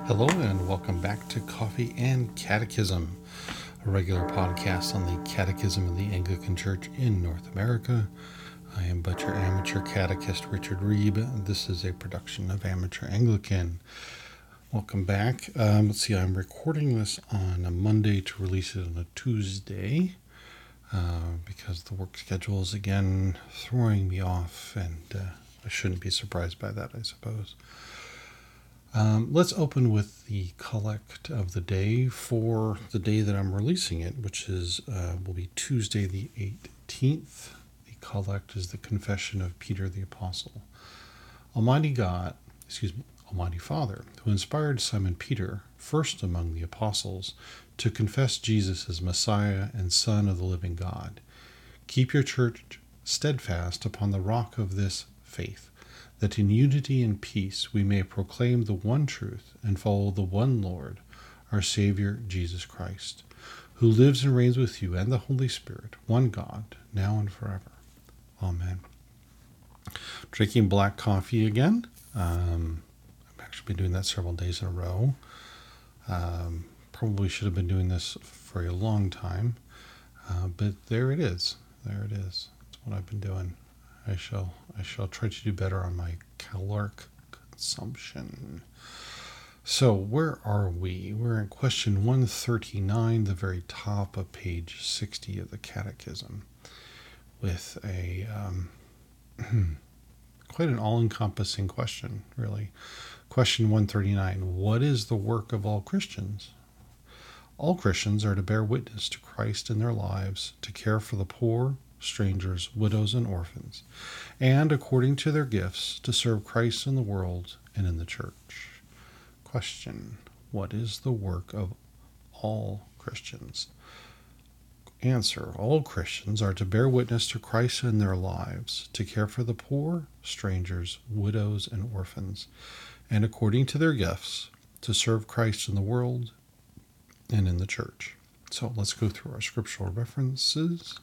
Hello, and welcome back to Coffee and Catechism, a regular podcast on the Catechism of the Anglican Church in North America. I am but your amateur catechist, Richard Reeb. This is a production of Amateur Anglican. Welcome back. Let's see, I'm recording this on a Monday to release it on a Tuesday because the work schedule is again throwing me off, and I shouldn't be surprised by that, I suppose. Let's open with the collect of the day for the day that I'm releasing it, which is will be Tuesday the 18th. The collect is the Confession of Peter the Apostle. Almighty Father, who inspired Simon Peter, first among the apostles, to confess Jesus as Messiah and Son of the living God, keep your church steadfast upon the rock of this faith, that in unity and peace we may proclaim the one truth and follow the one Lord, our Savior, Jesus Christ, who lives and reigns with you and the Holy Spirit, one God, now and forever. Amen. Drinking black coffee again. I've actually been doing that several days in a row. Probably should have been doing this for a long time, but there it is. There it is. That's what I've been doing. I shall try to do better on my caloric consumption. So where are we? We're in question 139, the very top of page 60 of the Catechism, with a quite an all-encompassing question, really. Question 139, what is the work of all Christians? All Christians are to bear witness to Christ in their lives, to care for the poor, strangers, widows, and orphans, and, according to their gifts, to serve Christ in the world and in the church. Question: what is the work of all Christians? Answer: all Christians are to bear witness to Christ in their lives, to care for the poor, strangers, widows, and orphans, and, according to their gifts, to serve Christ in the world and in the church. So let's go through our scriptural references.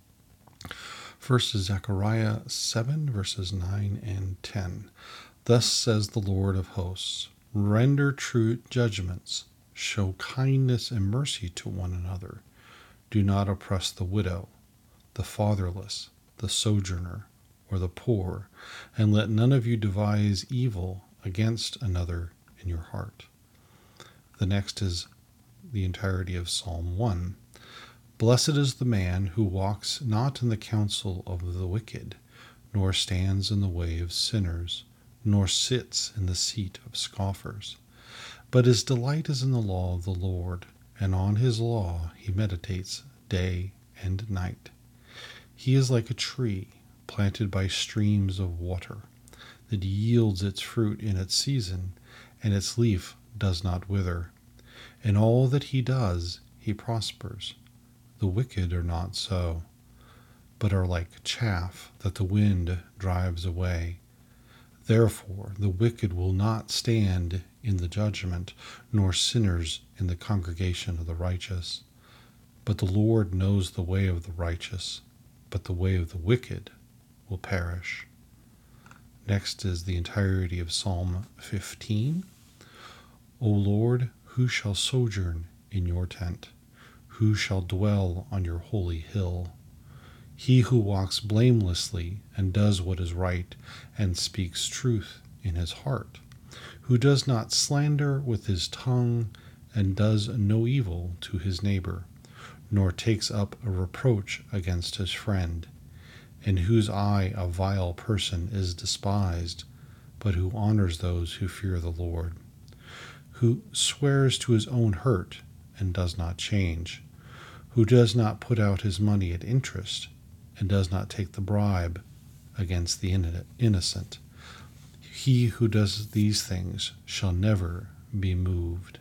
First is Zechariah 7, verses 9 and 10. Thus says the Lord of hosts, render true judgments, show kindness and mercy to one another. Do not oppress the widow, the fatherless, the sojourner, or the poor, and let none of you devise evil against another in your heart. The next is the entirety of Psalm 1. Blessed is the man who walks not in the counsel of the wicked, nor stands in the way of sinners, nor sits in the seat of scoffers. But his delight is in the law of the Lord, and on his law he meditates day and night. He is like a tree planted by streams of water, that yields its fruit in its season, and its leaf does not wither. In all that he does, he prospers. The wicked are not so, but are like chaff that the wind drives away. Therefore the wicked will not stand in the judgment, nor sinners in the congregation of the righteous. But the Lord knows the way of the righteous, but the way of the wicked will perish. Next is the entirety of Psalm 15. O Lord, who shall sojourn in your tent? Who shall dwell on your holy hill? He who walks blamelessly and does what is right and speaks truth in his heart, who does not slander with his tongue and does no evil to his neighbor, nor takes up a reproach against his friend, in whose eye a vile person is despised, but who honors those who fear the Lord, who swears to his own hurt and does not change, who does not put out his money at interest, and does not take the bribe against the innocent. He who does these things shall never be moved.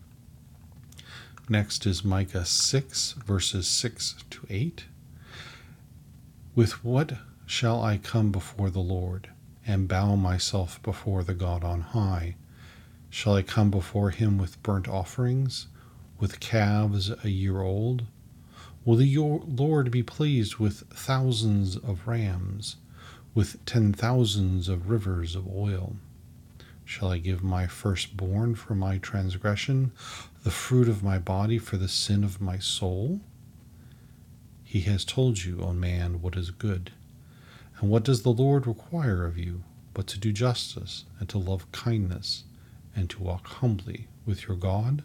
Next is Micah 6, verses 6 to 8. With what shall I come before the Lord, and bow myself before the God on high? Shall I come before him with burnt offerings, with calves a year old? Will the Lord be pleased with thousands of rams, with 10,000s of rivers of oil? Shall I give my firstborn for my transgression, the fruit of my body for the sin of my soul? He has told you, O man, what is good. And what does the Lord require of you but to do justice, and to love kindness, and to walk humbly with your God?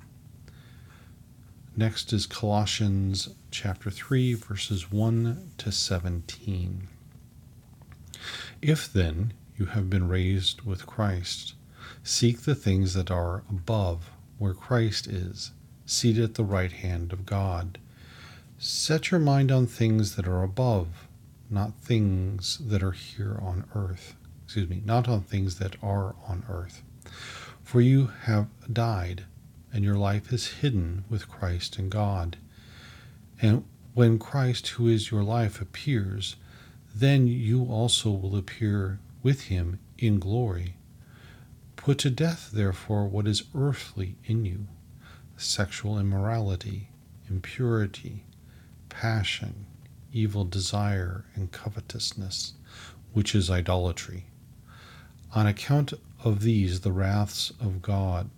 Next is Colossians chapter 3, verses 1 to 17. If then you have been raised with Christ, seek the things that are above, where Christ is, seated at the right hand of God. Set your mind on things that are above, not things that are here on earth. Not on things that are on earth. For you have died, and your life is hidden with Christ in God. And when Christ, who is your life, appears, then you also will appear with him in glory. Put to death, therefore, what is earthly in you: sexual immorality, impurity, passion, evil desire, and covetousness, which is idolatry. On account of these the wrath of God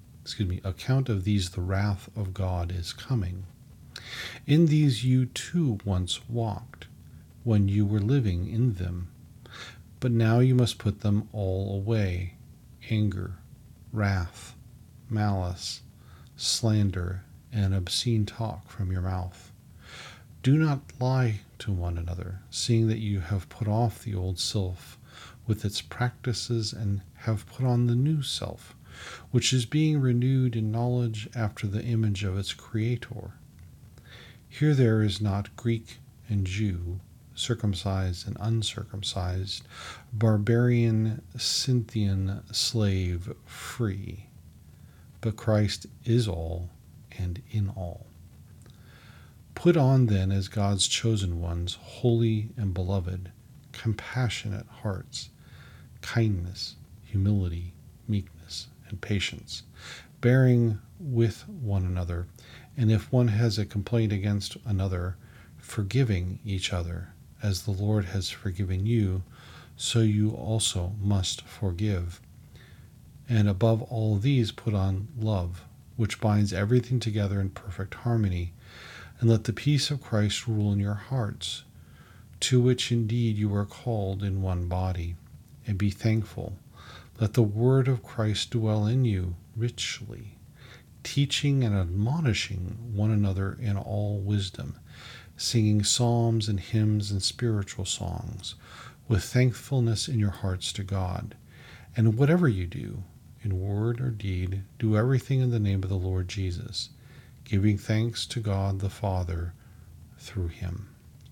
is coming. In these you too once walked, when you were living in them. But now you must put them all away: anger, wrath, malice, slander, and obscene talk from your mouth. Do not lie to one another, seeing that you have put off the old self with its practices, and have put on the new self, which is being renewed in knowledge after the image of its Creator. Here there is not Greek and Jew, circumcised and uncircumcised, barbarian, Scythian, slave, free, but Christ is all and in all. Put on then, as God's chosen ones, holy and beloved, compassionate hearts, kindness, humility, meekness, and patience, bearing with one another, and if one has a complaint against another, forgiving each other. As the Lord has forgiven you, so you also must forgive. And above all these put on love, which binds everything together in perfect harmony. And let the peace of Christ rule in your hearts, to which indeed you are called in one body. And be thankful. Let the word of Christ dwell in you richly, teaching and admonishing one another in all wisdom, singing psalms and hymns and spiritual songs, with thankfulness in your hearts to God. And whatever you do, in word or deed, do everything in the name of the Lord Jesus, giving thanks to God the Father through him.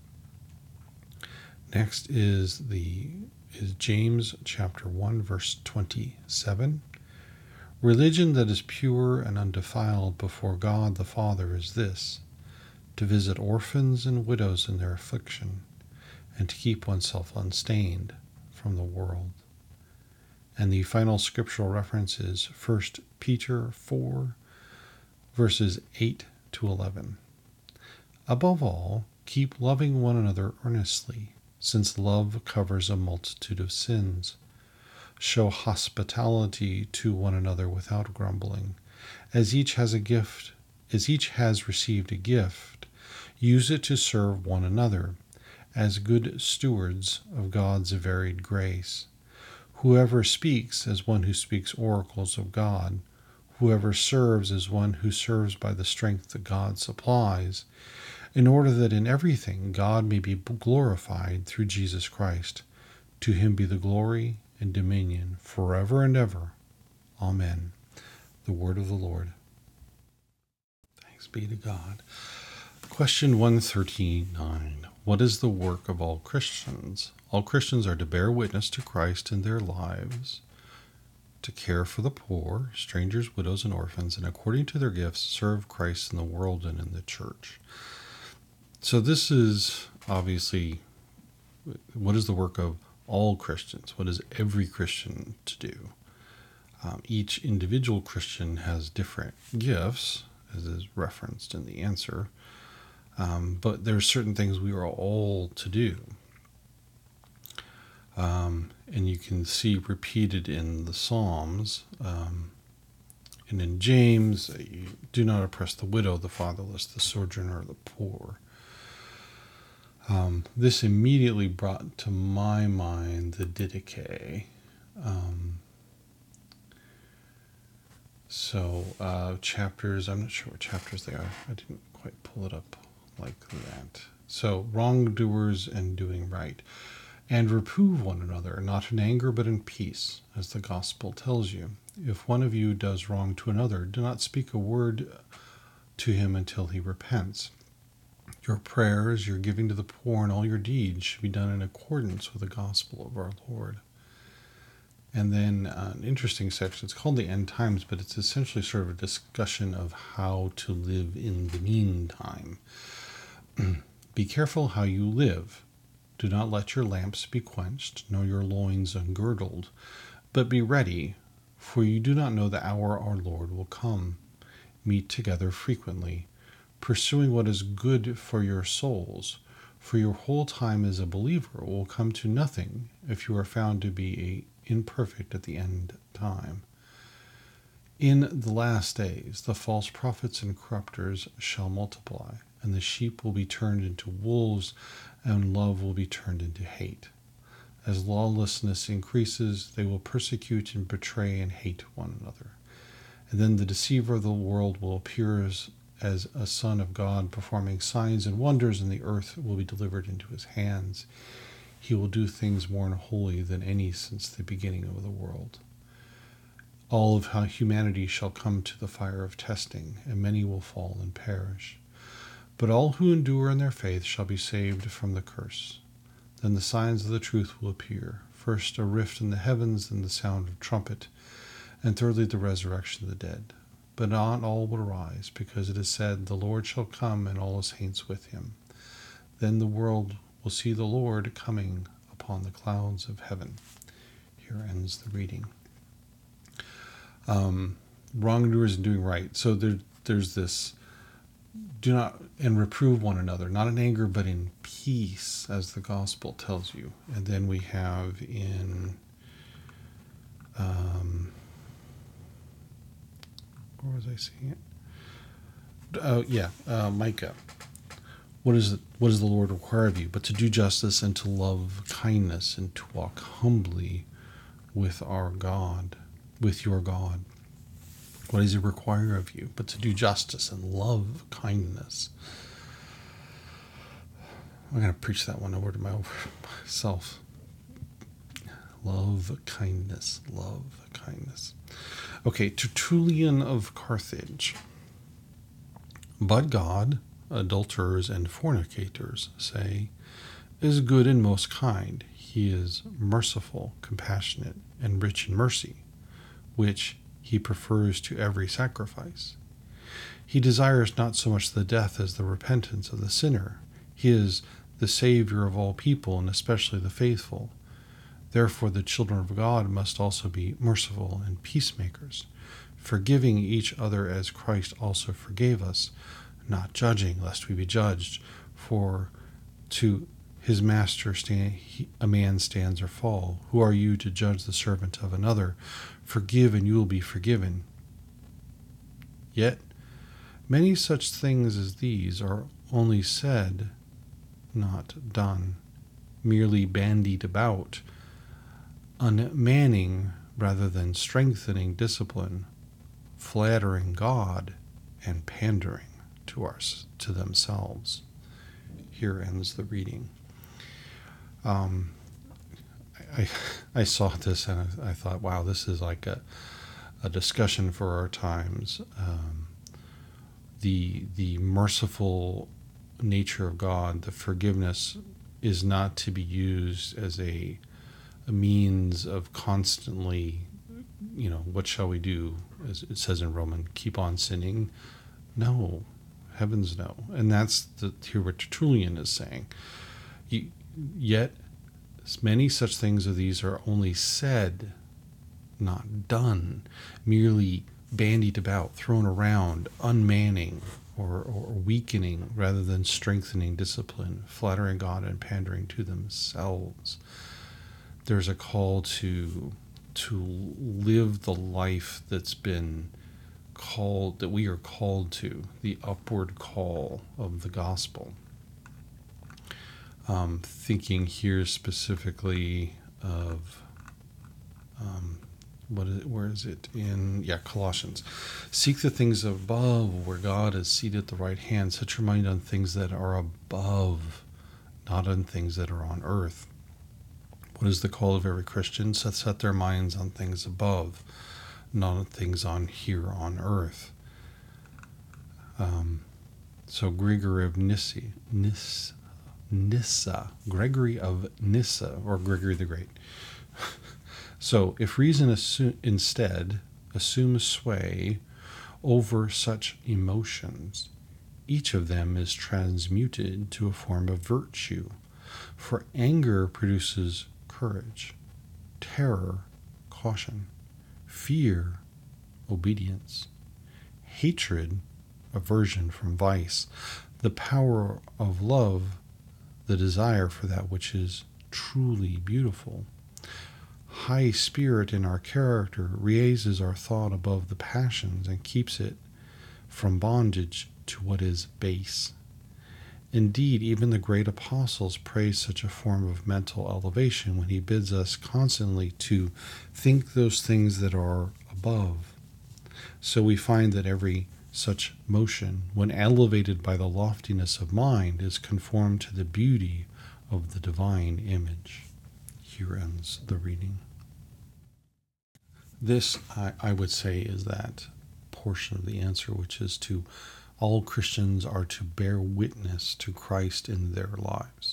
Next is James chapter 1, verse 27. Religion that is pure and undefiled before God the Father is this: to visit orphans and widows in their affliction, and to keep oneself unstained from the world. And the final scriptural reference is 1 Peter 4, verses 8 to 11. Above all, keep loving one another earnestly, since love covers a multitude of sins. Show hospitality to one another without grumbling. As each has received a gift, use it to serve one another, as good stewards of God's varied grace. Whoever speaks as one who speaks oracles of God, whoever serves as one who serves by the strength that God supplies, in order that in everything God may be glorified through Jesus Christ. To him be the glory and dominion forever and ever. Amen. The word of the Lord. Thanks be to God. Question 139. What is the work of all Christians? All Christians are to bear witness to Christ in their lives, to care for the poor, strangers, widows, and orphans, and according to their gifts, serve Christ in the world and in the church. So this is obviously, what is the work of all Christians? What is every Christian to do? Each individual Christian has different gifts, as is referenced in the answer, but there are certain things we are all to do. And you can see repeated in the Psalms, and in James, you do not oppress the widow, the fatherless, the sojourner, or the poor. This immediately brought to my mind the Didache. Chapters, I'm not sure what chapters they are. I didn't quite pull it up like that. So, wrongdoers and doing right. And reprove one another, not in anger, but in peace, as the gospel tells you. If one of you does wrong to another, do not speak a word to him until he repents. Your prayers, your giving to the poor, and all your deeds should be done in accordance with the gospel of our Lord. And then an interesting section, it's called the End Times, but it's essentially sort of a discussion of how to live in the meantime. Be careful how you live. Do not let your lamps be quenched, nor your loins ungirdled, but be ready, for you do not know the hour our Lord will come. Meet together frequently, pursuing what is good for your souls, for your whole time as a believer will come to nothing if you are found to be imperfect at the end time. In the last days, the false prophets and corrupters shall multiply, and the sheep will be turned into wolves, and love will be turned into hate. As lawlessness increases, they will persecute and betray and hate one another. And then the deceiver of the world will appear as a son of God, performing signs and wonders, and the earth will be delivered into his hands. He will do things more unholy than any since the beginning of the world. All of humanity shall come to the fire of testing, and many will fall and perish. But all who endure in their faith shall be saved from the curse. Then the signs of the truth will appear. First, a rift in the heavens, then the sound of a trumpet, and thirdly, the resurrection of the dead. But not all will rise, because it is said, the Lord shall come, and all his saints with him. Then the world will see the Lord coming upon the clouds of heaven. Here ends the reading. Wrongdoers and doing right. So there's this, do not, and reprove one another, not in anger, but in peace, as the gospel tells you. And then we have in, where was I seeing it? Micah. What does the Lord require of you? But to do justice and to love kindness and to walk humbly with our God, with your God. What does he require of you? But to do justice and love kindness. I'm going to preach that one over to myself. Love kindness, love kindness. Okay, Tertullian of Carthage. But God, adulterers and fornicators say, is good and most kind. He is merciful, compassionate, and rich in mercy, which he prefers to every sacrifice. He desires not so much the death as the repentance of the sinner. He is the Savior of all people, and especially the faithful. Therefore the children of God must also be merciful and peacemakers, forgiving each other as Christ also forgave us, not judging lest we be judged, for to his master a man stands or fall. Who are you to judge the servant of another? Forgive and you will be forgiven. Yet many such things as these are only said, not done, merely bandied about, unmanning rather than strengthening discipline, flattering God, and pandering to themselves. Here ends the reading. I saw this and I thought, wow, this is like a discussion for our times. The merciful nature of God, the forgiveness, is not to be used as a means of constantly, what shall we do? As it says in Romans, keep on sinning. No, heavens no. And that's here what Tertullian is saying. Yet many such things as these are only said, not done, merely bandied about, thrown around, unmanning or weakening rather than strengthening discipline, flattering God and pandering to themselves. there's a call to live the life that's been called, that we are called to, the upward call of the gospel. Thinking here specifically of where is it in Colossians. Seek the things above, where God is seated at the right hand. Set your mind on things that are above, not on things that are on earth. What is the call of every Christian? Set their minds on things above, not on things on here on earth. So Gregory of Nyssa, Gregory of Nyssa, or Gregory the Great. So if reason instead assumes sway over such emotions, each of them is transmuted to a form of virtue. For anger produces courage, terror, caution, fear, obedience, hatred, aversion from vice, the power of love, the desire for that which is truly beautiful. High spirit in our character raises our thought above the passions and keeps it from bondage to what is base. Indeed, even the great apostles praise such a form of mental elevation when he bids us constantly to think those things that are above. So we find that every such motion, when elevated by the loftiness of mind, is conformed to the beauty of the divine image. Here ends the reading. This, I would say, is that portion of the answer, which is to all Christians are to bear witness to Christ in their lives.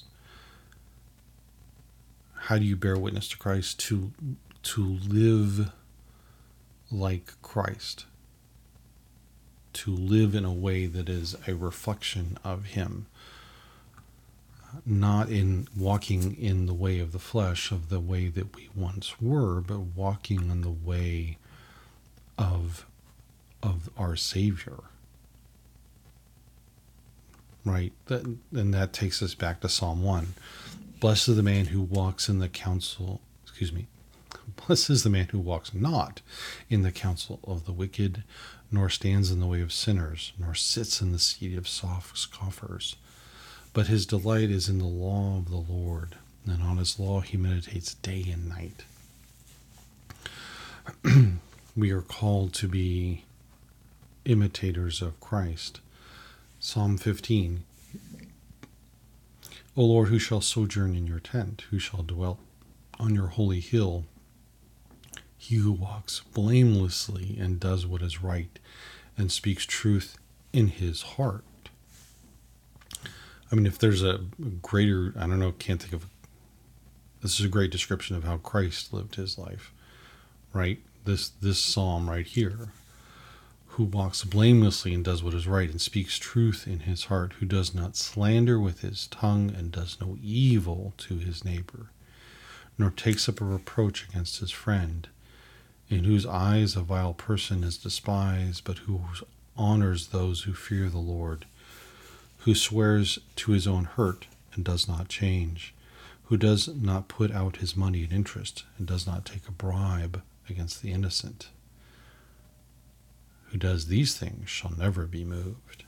How do you bear witness to Christ? To live like Christ. To live in a way that is a reflection of Him. Not in walking in the way of the flesh, of the way that we once were, but walking in the way of our Savior. Right? And that takes us back to Psalm 1. Blessed is the man who walks in the counsel, blessed is the man who walks not in the counsel of the wicked, nor stands in the way of sinners, nor sits in the seat of scoffers. But his delight is in the law of the Lord, and on his law he meditates day and night. We are called to be imitators of Christ. Psalm 15. O Lord, who shall sojourn in your tent? Who shall dwell on your holy hill? He who walks blamelessly and does what is right and speaks truth in his heart. I mean, if there's a greater, I don't know, can't think of, this is a great description of how Christ lived his life, right? This psalm right here. Who walks blamelessly and does what is right and speaks truth in his heart, who does not slander with his tongue and does no evil to his neighbor, nor takes up a reproach against his friend, in whose eyes a vile person is despised, but who honors those who fear the Lord, who swears to his own hurt and does not change, who does not put out his money at interest and does not take a bribe against the innocent. Who does these things shall never be moved.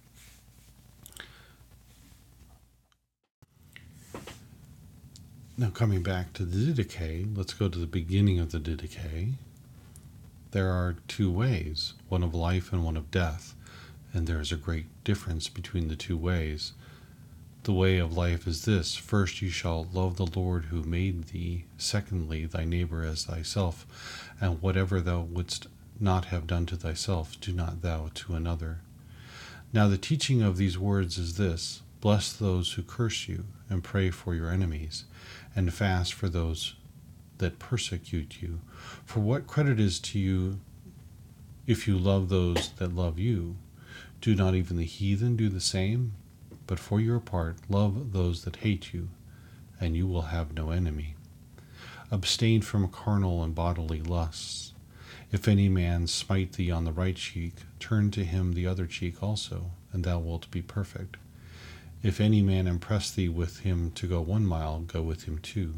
Now coming back to the Didache, let's go to the beginning of the Didache. There are two ways, one of life and one of death, and there is a great difference between the two ways. The way of life is this: first, you shall love the Lord who made thee; secondly, thy neighbor as thyself, and whatever thou wouldst not have done to thyself, do not thou to another. Now the teaching of these words is this: bless those who curse you, and pray for your enemies, and fast for those that persecute you. For what credit is to you if you love those that love you? Do not even the heathen do the same? But for your part, love those that hate you, and you will have no enemy. Abstain from carnal and bodily lusts. If any man smite thee on the right cheek, turn to him the other cheek also, and thou wilt be perfect. If any man impress thee with him to go 1 mile, go with him 2.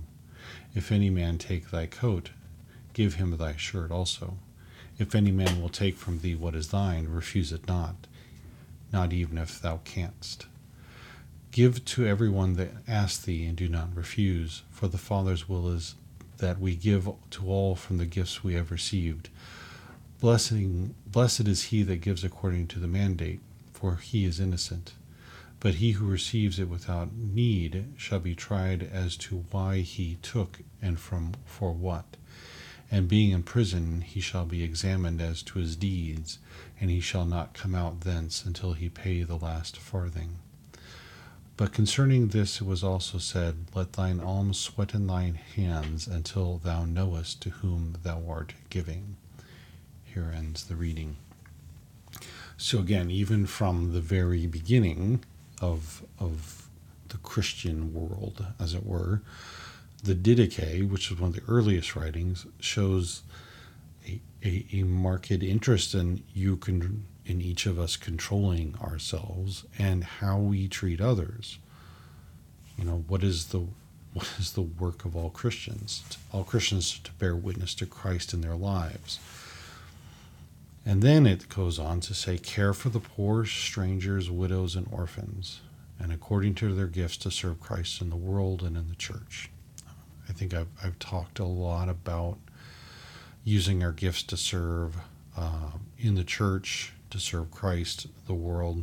If any man take thy coat, give him thy shirt also. If any man will take from thee what is thine, refuse it not, not even if thou canst. Give to every one that asks thee, and do not refuse, for the Father's will is that we give to all from the gifts we have received. Blessed is he that gives according to the mandate, for he is innocent. But he who receives it without need shall be tried as to why he took and for what. And being in prison, he shall be examined as to his deeds, and he shall not come out thence until he pay the last farthing. But concerning this it was also said, Let thine alms sweat in thine hands until thou knowest to whom thou art giving. Here ends the reading. So again, even from the very beginning of the Christian world, as it were, the Didache, which is one of the earliest writings, shows a marked interest in in each of us controlling ourselves and how we treat others. What is the work of all Christians? All Christians to bear witness to Christ in their lives. And then it goes on to say, care for the poor, strangers, widows, and orphans, and according to their gifts to serve Christ in the world and in the church. I think I've talked a lot about using our gifts to serve in the church, to serve Christ, the world.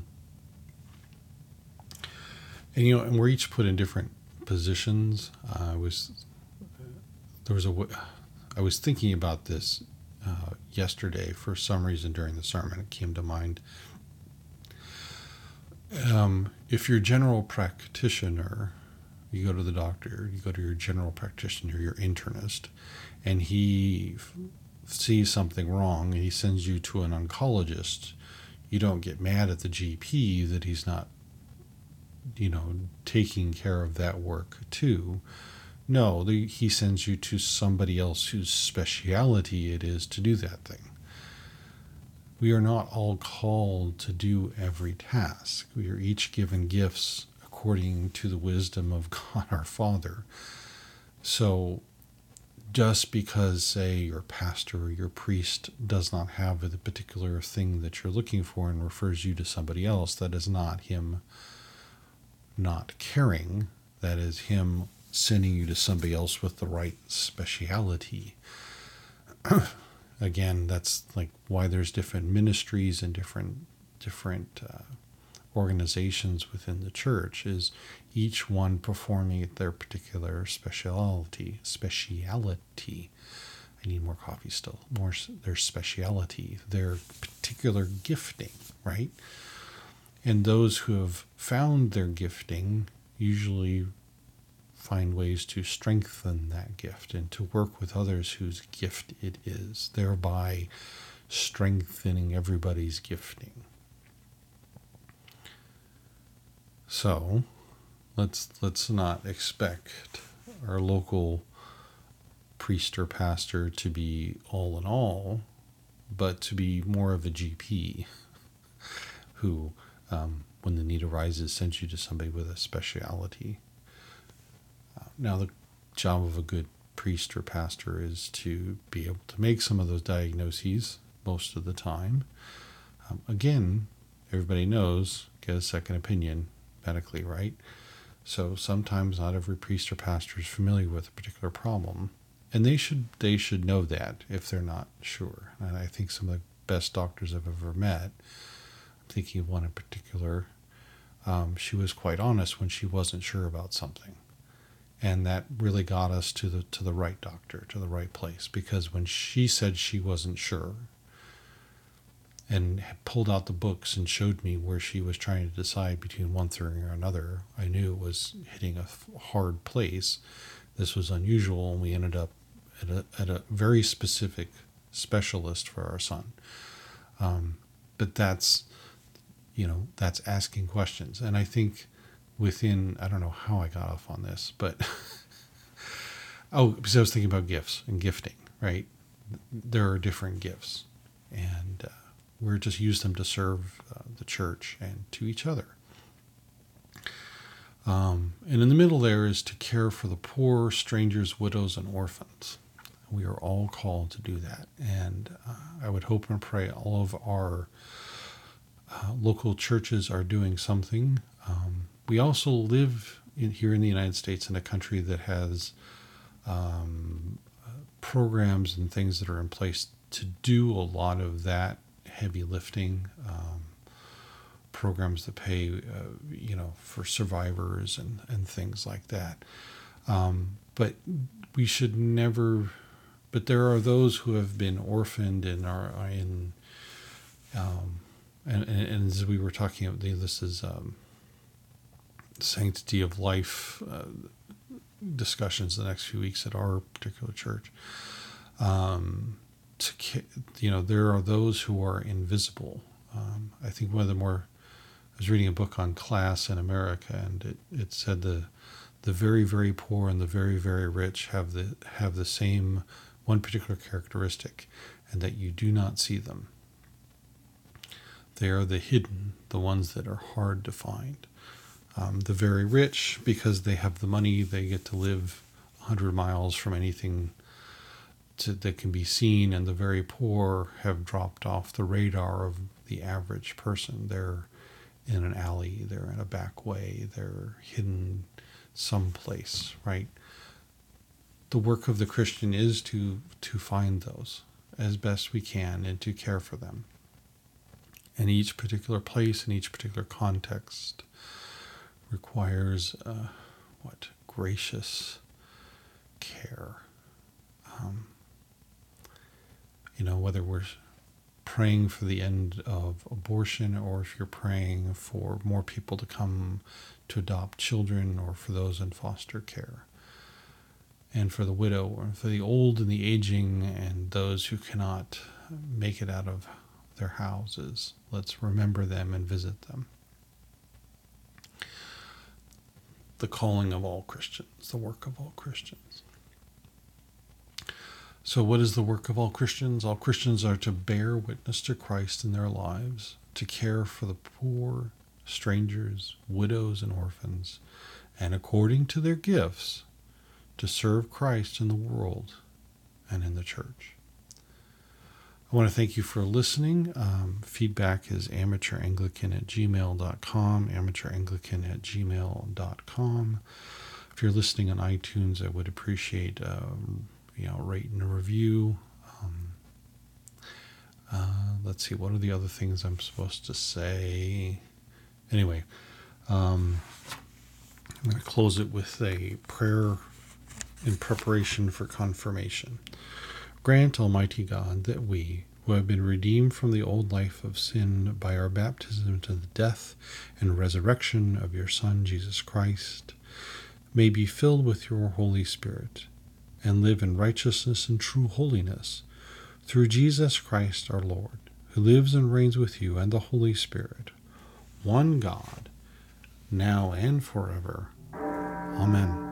And we're each put in different positions. I was thinking about this yesterday for some reason during the sermon. It came to mind. If you're a general practitioner, you go to the doctor, you go to your general practitioner, your internist, and he sees something wrong, and he sends you to an oncologist. You don't get mad at the GP that he's not, taking care of that work too. No, he sends you to somebody else whose speciality it is to do that thing. We are not all called to do every task. We are each given gifts according to the wisdom of God our Father. So just because, say, your pastor or your priest does not have the particular thing that you're looking for and refers you to somebody else, that is not him not caring. That is him sending you to somebody else with the right speciality. Again, that's like why there's different ministries and different organizations within the church, is each one performing their particular speciality. I need more coffee still. Their speciality, their particular gifting, right? And those who have found their gifting usually find ways to strengthen that gift and to work with others whose gift it is, thereby strengthening everybody's gifting. So let's not expect our local priest or pastor to be all in all, but to be more of a GP who, when the need arises, sends you to somebody with a speciality. Now, the job of a good priest or pastor is to be able to make some of those diagnoses most of the time. Again, everybody knows, get a second opinion medically, right? So sometimes not every priest or pastor is familiar with a particular problem, and they should know that if they're not sure. And I think some of the best doctors I've ever met, I'm thinking of one in particular, she was quite honest when she wasn't sure about something. And that really got us to the right doctor, to the right place. Because when she said she wasn't sure and pulled out the books and showed me where she was trying to decide between one thing or another, I knew it was hitting a hard place. This was unusual, and we ended up at a very specific specialist for our son. But that's asking questions. And I think I don't know how I got off on this, but because I was thinking about gifts and gifting, right? There are different gifts, and we're just use them to serve the church and to each other. And in the middle there is to care for the poor, strangers, widows, and orphans. We are all called to do that. And I would hope and pray all of our local churches are doing something. We also live here in the United States in a country that has programs and things that are in place to do a lot of that heavy lifting. Programs that pay, for survivors and things like that. But we should never. But there are those who have been orphaned and are in. And as we were talking about, this is sanctity of life discussions the next few weeks at our particular church. There are those who are invisible. I think one of the more. I was reading a book on class in America, and it said the very, very poor and the very, very rich have the same one particular characteristic, and that you do not see them. They are the hidden, the ones that are hard to find. The very rich, because they have the money, they get to live 100 miles from anything that can be seen, and the very poor have dropped off the radar of the average person. They're in an alley, they're in a back way, they're hidden someplace, right? The work of the Christian is to find those as best we can and to care for them. And each particular place and each particular context requires gracious care. Whether we're praying for the end of abortion, or if you're praying for more people to come to adopt children, or for those in foster care, and for the widow, or for the old and the aging, and those who cannot make it out of their houses. Let's remember them and visit them. The calling of all Christians, the work of all Christians. So what is the work of all Christians? All Christians are to bear witness to Christ in their lives, to care for the poor, strangers, widows, and orphans, and according to their gifts, to serve Christ in the world and in the church. I want to thank you for listening. Feedback is amateuranglican@gmail.com, amateuranglican@gmail.com. If you're listening on iTunes, I would appreciate rate and a review. Let's see, what are the other things I'm supposed to say? Anyway, I'm going to close it with a prayer in preparation for confirmation. Grant, Almighty God, that we, who have been redeemed from the old life of sin by our baptism to the death and resurrection of your Son, Jesus Christ, may be filled with your Holy Spirit, and live in righteousness and true holiness, through Jesus Christ our Lord, who lives and reigns with you and the Holy Spirit, one God, now and forever. Amen.